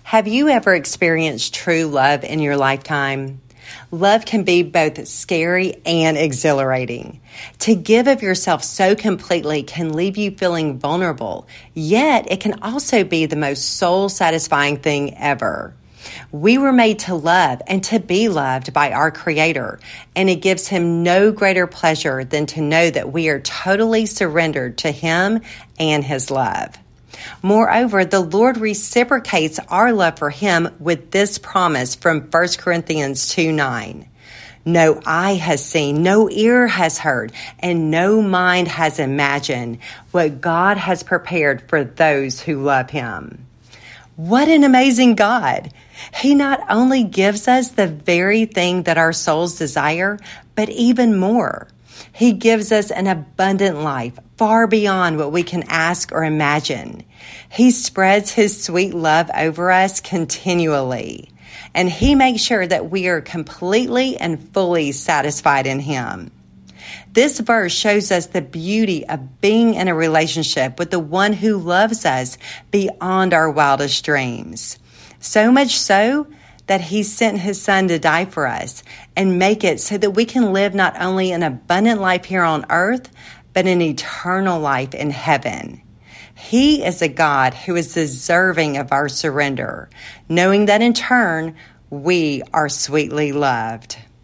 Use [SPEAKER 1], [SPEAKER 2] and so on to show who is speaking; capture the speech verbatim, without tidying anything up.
[SPEAKER 1] Have you ever experienced true love in your lifetime? Love can be both scary and exhilarating. To give of yourself so completely can leave you feeling vulnerable, yet it can also be the most soul-satisfying thing ever. We were made to love and to be loved by our Creator, and it gives Him no greater pleasure than to know that we are totally surrendered to Him and His love. Moreover, the Lord reciprocates our love for Him with this promise from First Corinthians two nine. No eye has seen, no ear has heard, and no mind has imagined what God has prepared for those who love Him. What an amazing God! He not only gives us the very thing that our souls desire, but even more. He gives us an abundant life, far beyond what we can ask or imagine. He spreads His sweet love over us continually, and He makes sure that we are completely and fully satisfied in Him. This verse shows us the beauty of being in a relationship with the one who loves us beyond our wildest dreams. So much so that He sent His Son to die for us and make it so that we can live not only an abundant life here on earth, but an eternal life in heaven. He is a God who is deserving of our surrender, knowing that in turn, we are sweetly loved.